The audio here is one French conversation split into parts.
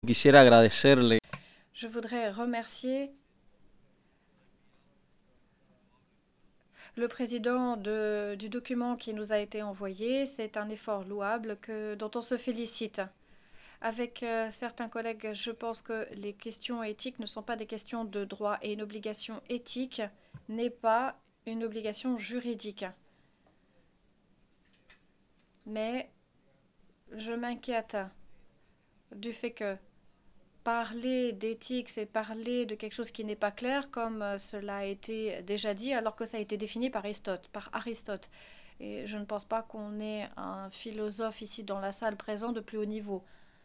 Quisiera agradecerle. Je voudrais remercier le président du document qui nous a été envoyé. C'est un effort louable dont on se félicite. Avec certains collègues, je pense que les questions éthiques ne sont pas des questions de droit et une obligation éthique n'est pas une obligation juridique. Mais je m'inquiète du fait que parler d'éthique, c'est parler de quelque chose qui n'est pas clair, comme cela a été déjà dit, alors que ça a été défini par Aristote. Et je ne pense pas qu'on ait un philosophe ici dans la salle présent de plus haut niveau.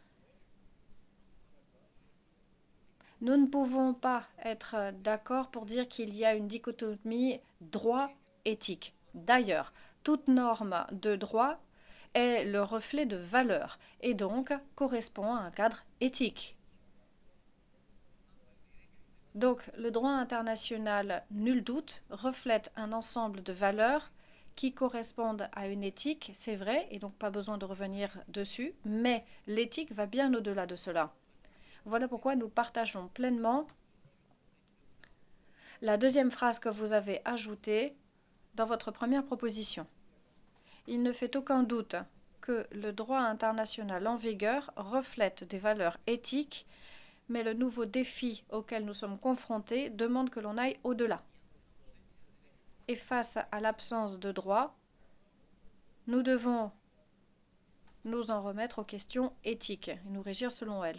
Nous ne pouvons pas être d'accord pour dire qu'il y a une dichotomie droit-éthique. D'ailleurs, toute norme de droit est le reflet de valeurs et donc correspond à un cadre éthique. Donc, le droit international, nul doute, reflète un ensemble de valeurs qui correspondent à une éthique, c'est vrai, et donc pas besoin de revenir dessus, mais l'éthique va bien au-delà de cela. Voilà pourquoi nous partageons pleinement la deuxième phrase que vous avez ajoutée dans votre première proposition. Il ne fait aucun doute que le droit international en vigueur reflète des valeurs éthiques, mais le nouveau défi auquel nous sommes confrontés demande que l'on aille au-delà. Et face à l'absence de droit, nous devons nous en remettre aux questions éthiques et nous régir selon elles.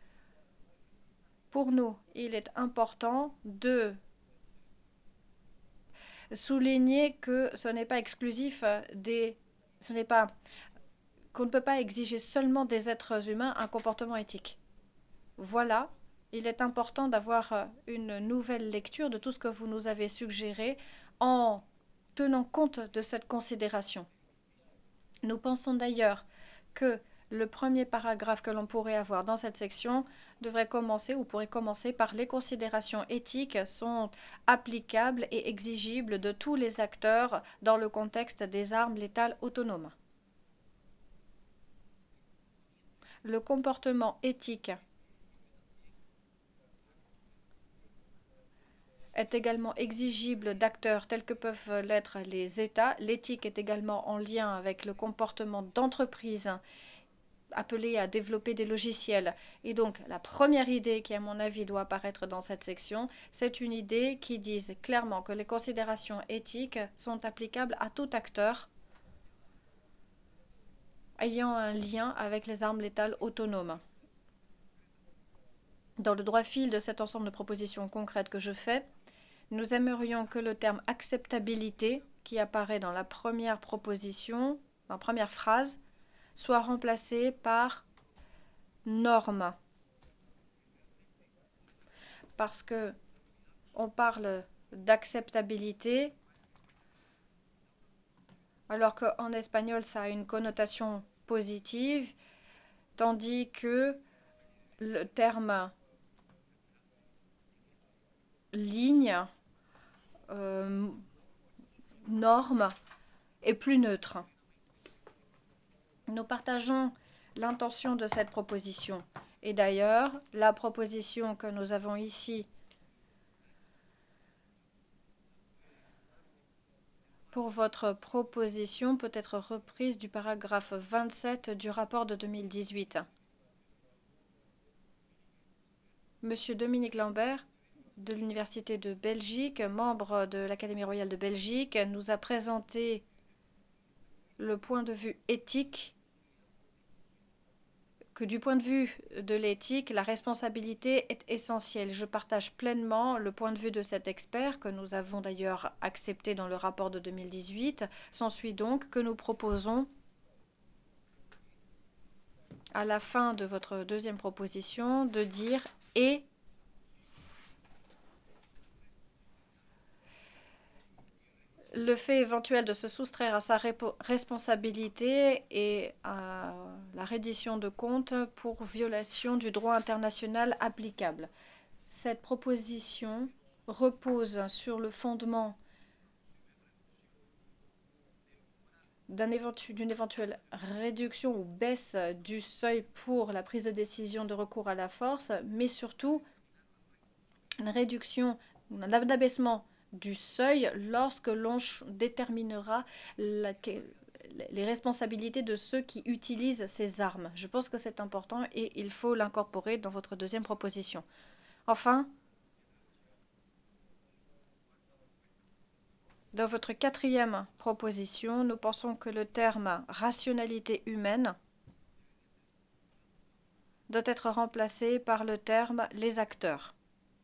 Pour nous, il est important de souligner que ce n'est pas exclusif ce n'est pas qu'on ne peut pas exiger seulement des êtres humains un comportement éthique. Voilà, il est important d'avoir une nouvelle lecture de tout ce que vous nous avez suggéré en tenant compte de cette considération. Nous pensons d'ailleurs que le premier paragraphe que l'on pourrait avoir dans cette section devrait commencer ou pourrait commencer par les considérations éthiques sont applicables et exigibles de tous les acteurs dans le contexte des armes létales autonomes. Le comportement éthique est également exigible d'acteurs tels que peuvent l'être les États. L'éthique est également en lien avec le comportement d'entreprises appelées à développer des logiciels. Et donc, la première idée qui, à mon avis, doit apparaître dans cette section, c'est une idée qui dise clairement que les considérations éthiques sont applicables à tout acteur ayant un lien avec les armes létales autonomes. Dans le droit fil de cet ensemble de propositions concrètes que je fais, nous aimerions que le terme acceptabilité, qui apparaît dans la première proposition, dans la première phrase, soit remplacé par norme. Parce que on parle d'acceptabilité, alors qu'en espagnol, ça a une connotation positive, tandis que le terme ligne, euh, norme, est plus neutre. Nous partageons l'intention de cette proposition. Et d'ailleurs, la proposition que nous avons ici pour votre proposition peut être reprise du paragraphe 27 du rapport de 2018. Monsieur Dominique Lambert, de l'Université de Belgique, membre de l'Académie royale de Belgique, nous a présenté le point de vue éthique que du point de vue de l'éthique, la responsabilité est essentielle. Je partage pleinement le point de vue de cet expert, que nous avons d'ailleurs accepté dans le rapport de 2018. S'ensuit donc que nous proposons, à la fin de votre deuxième proposition, de dire « et le fait éventuel de se soustraire à sa responsabilité et à la reddition de comptes pour violation du droit international applicable. » Cette proposition repose sur le fondement d'une éventuelle réduction ou baisse du seuil pour la prise de décision de recours à la force, mais surtout une réduction, un abaissement du seuil lorsque l'on déterminera les responsabilités de ceux qui utilisent ces armes. Je pense que c'est important et il faut l'incorporer dans votre deuxième proposition. Enfin, dans votre quatrième proposition, nous pensons que le terme rationalité humaine doit être remplacé par le terme les acteurs.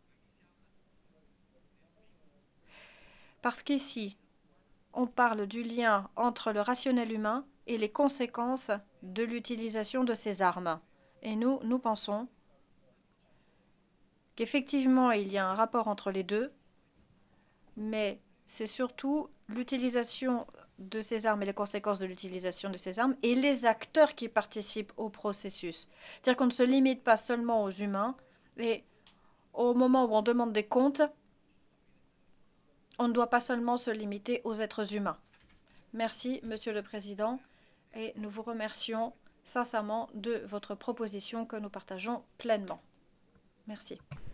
Parce qu'ici, on parle du lien entre le rationnel humain et les conséquences de l'utilisation de ces armes. Et nous pensons qu'effectivement, il y a un rapport entre les deux, mais c'est surtout l'utilisation de ces armes et les conséquences de l'utilisation de ces armes et les acteurs qui participent au processus. C'est-à-dire qu'on ne se limite pas seulement aux humains et au moment où on demande des comptes, on ne doit pas seulement se limiter aux êtres humains. Merci, Monsieur le Président, et nous vous remercions sincèrement de votre proposition que nous partageons pleinement. Merci.